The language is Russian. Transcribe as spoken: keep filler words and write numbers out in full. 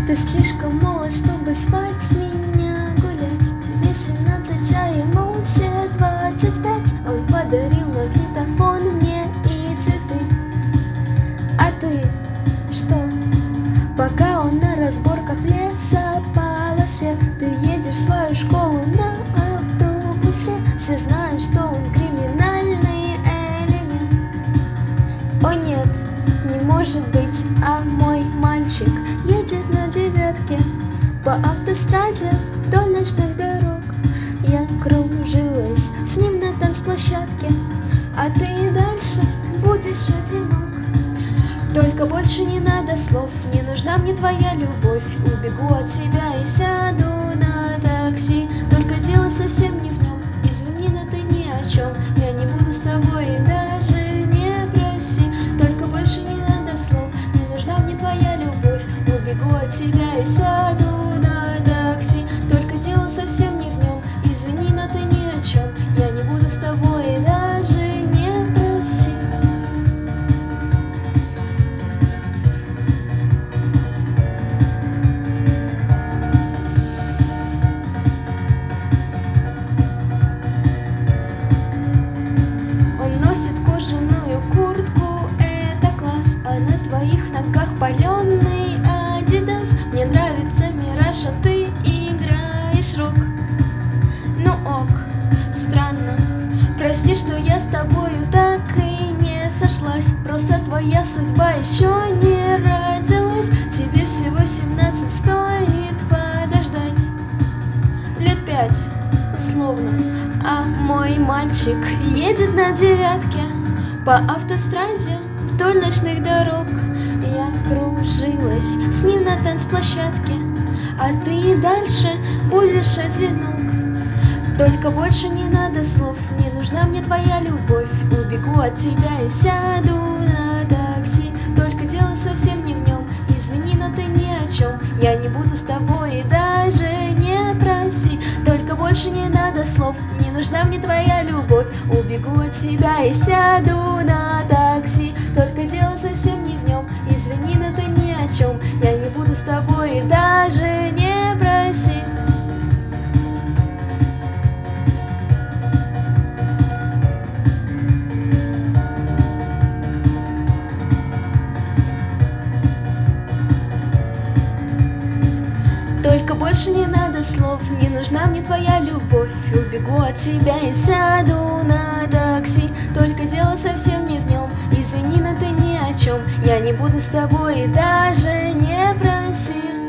Ты слишком молод, чтобы звать меня гулять. Тебе семнадцать, а ему все двадцать пять. Он подарил магнитофон мне и цветы. А ты что? Пока он на разборках в лесополосе, ты едешь в свою школу на автобусе. Все знают, что он криминальный элемент. О нет, не может быть, а мой мальчик едет на девятке по автостраде вдоль ночных дорог. Я кружилась с ним на танцплощадке, а ты и дальше будешь одинок. Только больше не надо слов, не нужна мне твоя любовь. Убегу от тебя и сяду на такси. Только дело совсем не в нем, извини, но ты ни о чем. Я не буду с тобой и даже не проси. Только больше не надо слов, не нужна мне твоя любовь. Убегу от тебя и сяду на такси. Только дело совсем не в нем, извини, но ты ни о чем. Я не буду с тобой и даже не проси. Кожаную куртку, это класс, а на твоих ногах паленый адидас. Мне нравится мираж, а ты играешь рок. Ну ок, странно, прости, что я с тобою так и не сошлась. Просто твоя судьба еще не родилась. Тебе всего семнадцать, стоит подождать лет пять, условно. А мой мальчик едет на девятке по автостраде вдоль ночных дорог. Я кружилась с ним на танцплощадке, а ты и дальше будешь одинок. Только больше не надо слов, не нужна мне твоя любовь. Убегу от тебя и сяду на такси. Только дело совсем не в нем, извини, но ты ни о чем. Я не буду с тобой и даже не проси. Только больше не надо слов, не нужна мне твоя любовь. Убегу от тебя и сяду на такси. Только дело совсем не в нем, извини, но ты ни о чем. Я не буду с тобой и даже не проси. Только больше не надо слов, не нужна мне твоя любовь. Убегу от тебя и сяду на такси. Только дело совсем не в нем, извини, но ты ни о чем. Я не буду с тобой и даже не проси.